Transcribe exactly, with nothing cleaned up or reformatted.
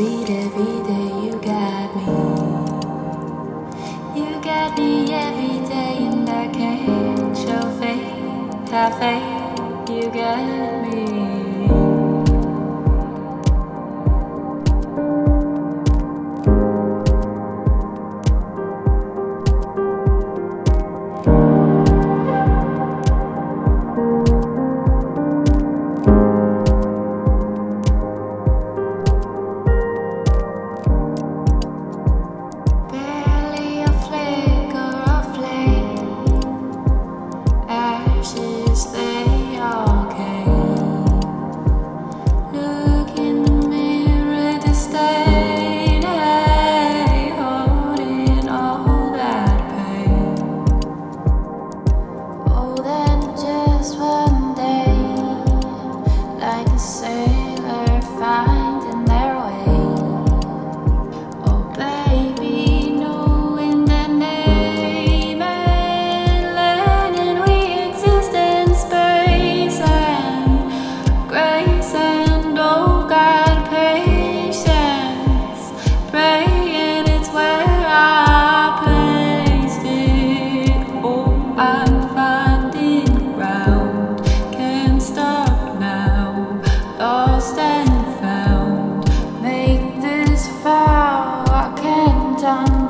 sweet every day. You got me. You got me every day, and I can't show faith, have faith. You got me. Lost and found, make this vow I can't undo.